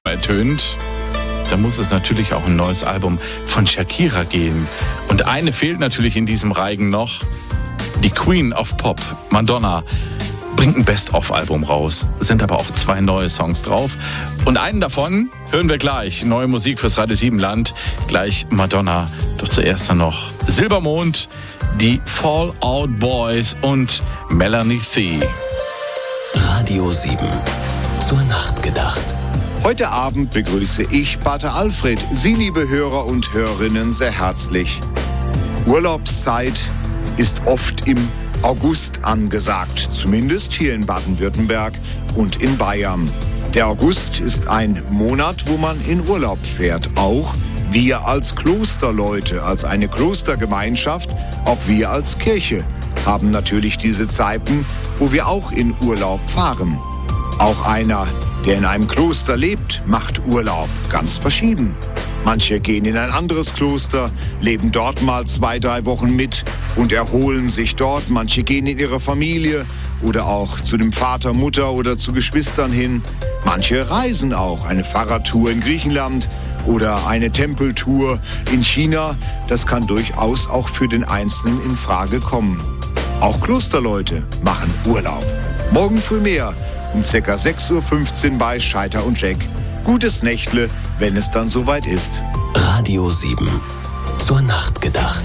ertönt, da muss es natürlich auch ein neues Album von Shakira geben. Und eine fehlt natürlich in diesem Reigen noch. Die Queen of Pop, Madonna, bringt ein Best-of-Album raus. Sind aber auch 2 neue Songs drauf. Und einen davon hören wir gleich. Neue Musik fürs Radio Siebenland. Gleich Madonna. Doch zuerst dann noch Silbermond, die Fall Out Boys und Melanie C. Radio 7. Zur Nacht gedacht. Heute Abend begrüße ich Pater Alfred, Sie, liebe Hörer und Hörerinnen, sehr herzlich. Urlaubszeit ist oft im August angesagt, zumindest hier in Baden-Württemberg und in Bayern. Der August ist ein Monat, wo man in Urlaub fährt, auch wir als Klosterleute, als eine Klostergemeinschaft, auch wir als Kirche haben natürlich diese Zeiten, wo wir auch in Urlaub fahren. Auch einer, der in einem Kloster lebt, macht Urlaub, ganz verschieden. Manche gehen in ein anderes Kloster, leben dort mal 2-3 Wochen mit und erholen sich dort. Manche gehen in ihre Familie oder auch zu dem Vater, Mutter oder zu Geschwistern hin. Manche reisen auch, eine Fahrradtour in Griechenland oder eine Tempeltour in China. Das kann durchaus auch für den Einzelnen in Frage kommen. Auch Klosterleute machen Urlaub. Morgen früh mehr, um ca. 6:15 Uhr bei Scheiter und Jack. Gutes Nächtle, wenn es dann soweit ist. Radio 7. Zur Nacht gedacht.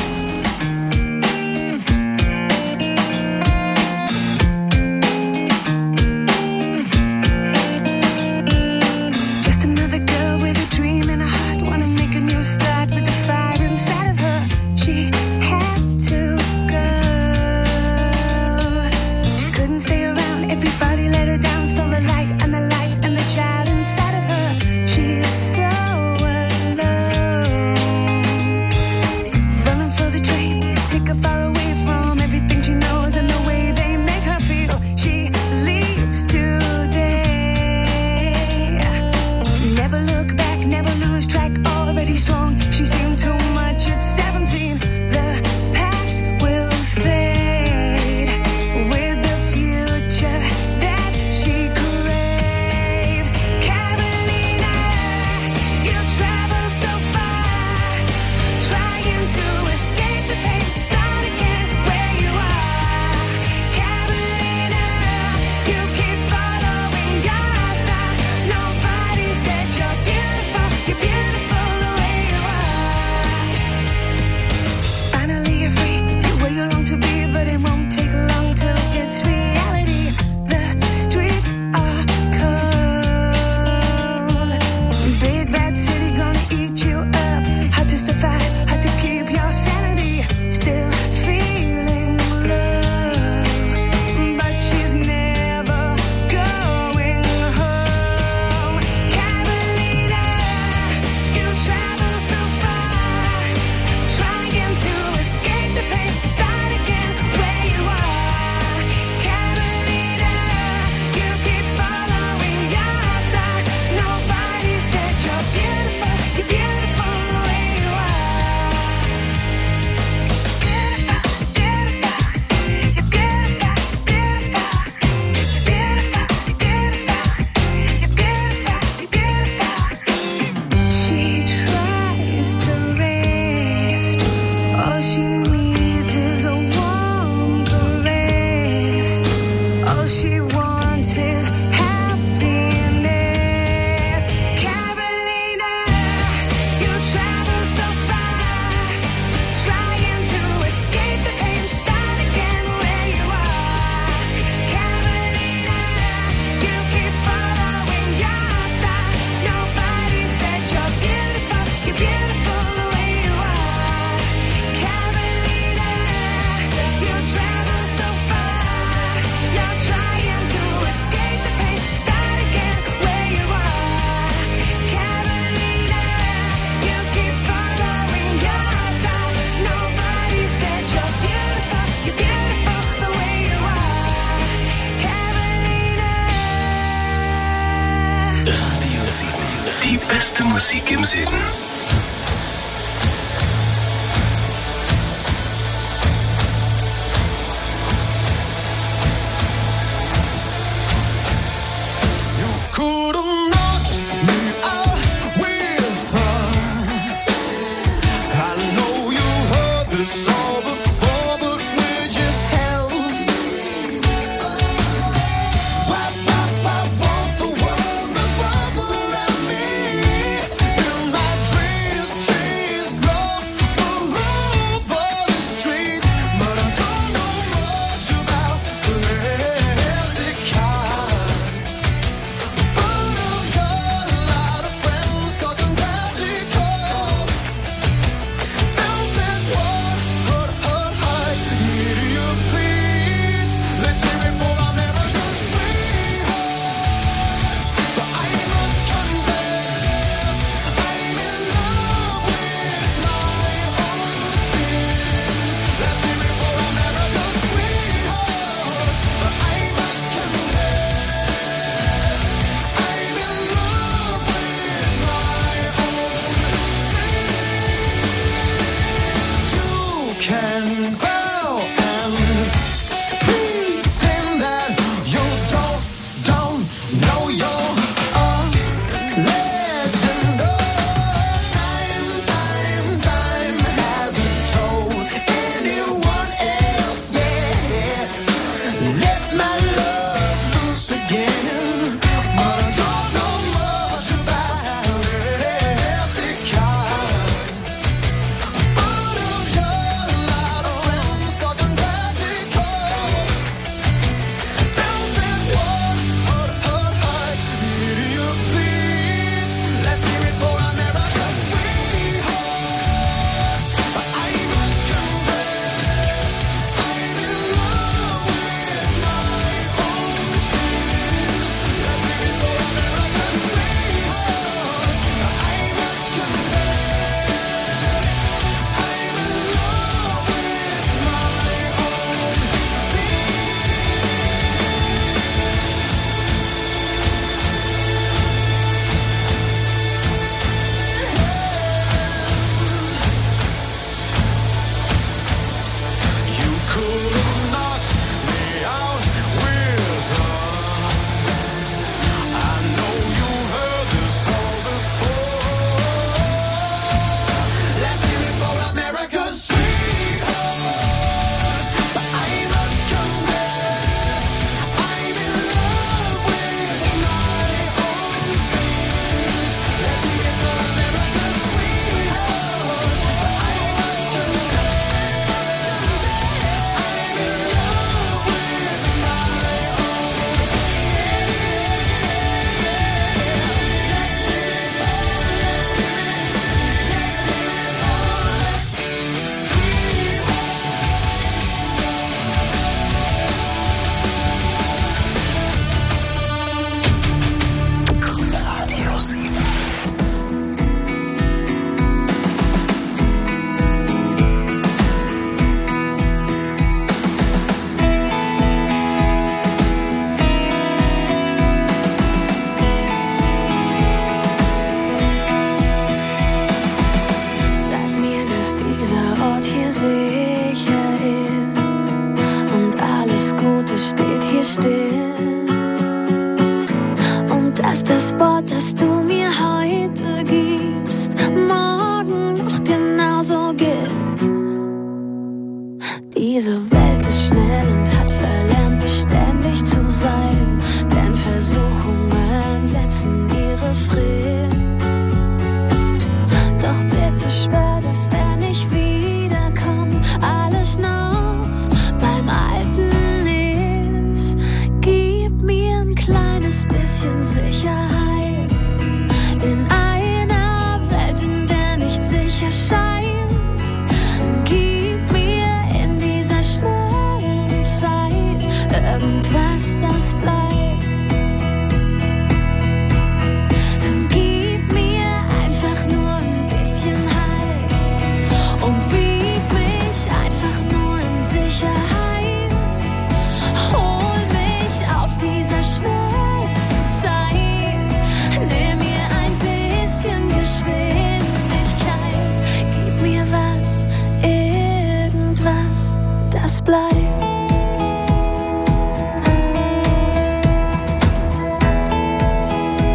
Die beste Musik im Süden. You could not Minute steht hier still. Und dass das Wort, das du mir heute gibst, morgen noch genauso gilt. Diese Welt ist schnell und hat verlernt, beständig zu sein, denn Versuchungen setzen ihre Frist. Doch bitte schwör, dass wenn ich wiederkomme, alles noch beim Alten ist. Gib mir ein kleines bisschen Sicherheit in einer Welt, in der nicht sicher scheint. Gib mir in dieser schnellen Zeit irgendwas, das bleibt.